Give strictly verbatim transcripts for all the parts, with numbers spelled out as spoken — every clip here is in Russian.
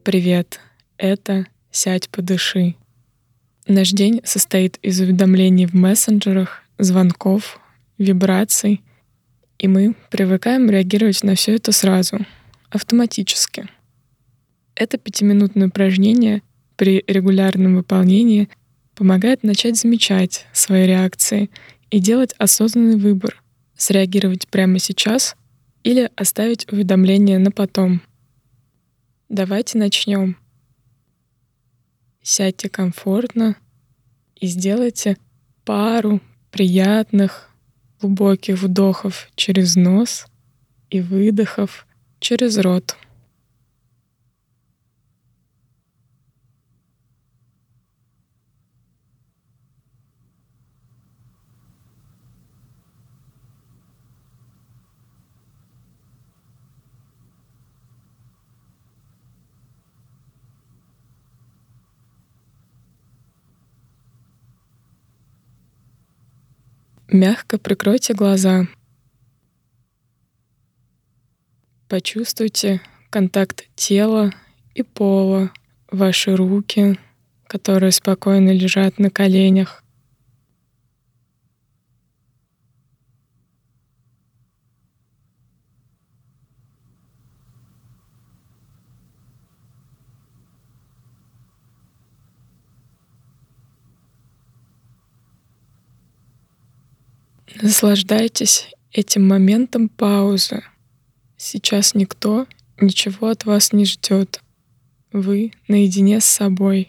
Привет, это «Сядь, подыши». Наш день состоит из уведомлений в мессенджерах, звонков, вибраций, и мы привыкаем реагировать на все это сразу, автоматически. Это пятиминутное упражнение при регулярном выполнении помогает начать замечать свои реакции и делать осознанный выбор — среагировать прямо сейчас или оставить уведомление на потом. Давайте начнем. Сядьте комфортно и сделайте пару приятных глубоких вдохов через нос и выдохов через рот. Мягко прикройте глаза. Почувствуйте контакт тела и пола, ваши руки, которые спокойно лежат на коленях. Наслаждайтесь этим моментом паузы. Сейчас никто ничего от вас не ждет. Вы наедине с собой.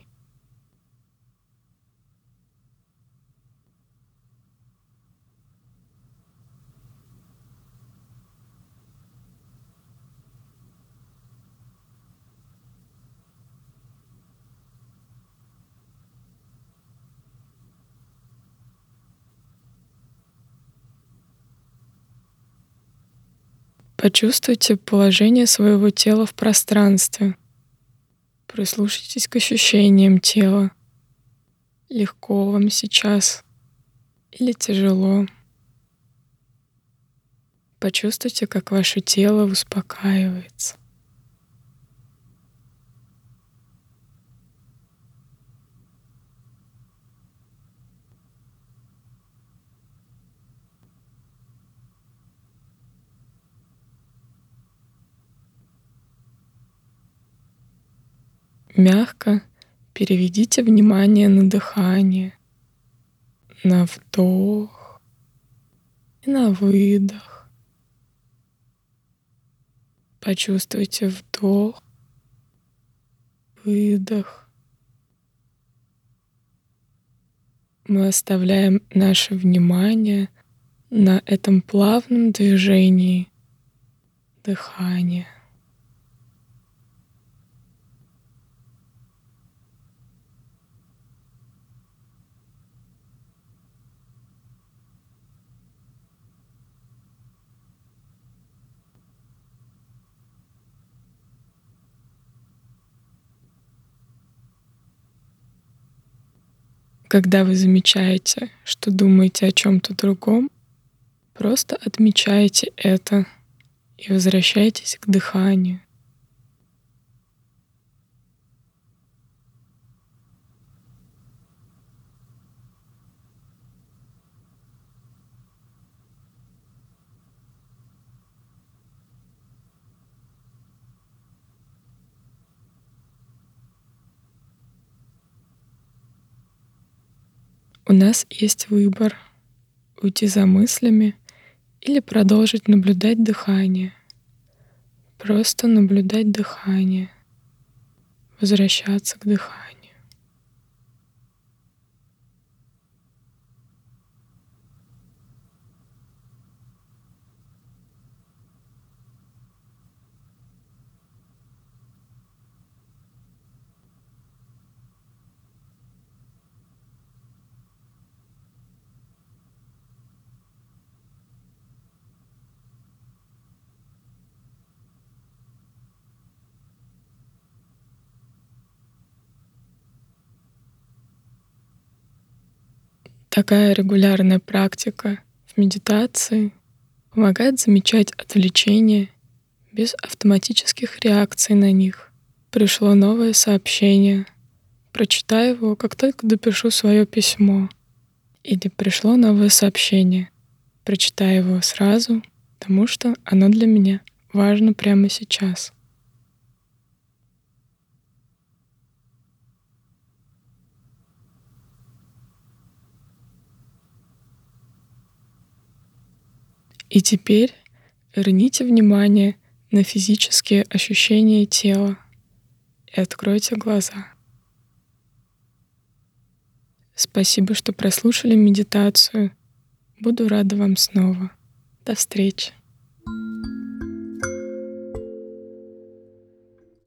Почувствуйте положение своего тела в пространстве. Прислушайтесь к ощущениям тела. Легко вам сейчас или тяжело. Почувствуйте, как ваше тело успокаивается. Мягко переведите внимание на дыхание, на вдох и на выдох. Почувствуйте вдох, выдох. Мы оставляем наше внимание на этом плавном движении дыхания. Когда вы замечаете, что думаете о чем-то другом, просто отмечайте это и возвращайтесь к дыханию. У нас есть выбор — уйти за мыслями или продолжить наблюдать дыхание. Просто наблюдать дыхание, возвращаться к дыханию. Такая регулярная практика в медитации помогает замечать отвлечения без автоматических реакций на них. Пришло новое сообщение. Прочитаю его, как только допишу свое письмо. Или пришло новое сообщение. Прочитаю его сразу, потому что оно для меня важно прямо сейчас. И теперь верните внимание на физические ощущения тела и откройте глаза. Спасибо, что прослушали медитацию. Буду рада вам снова. До встречи.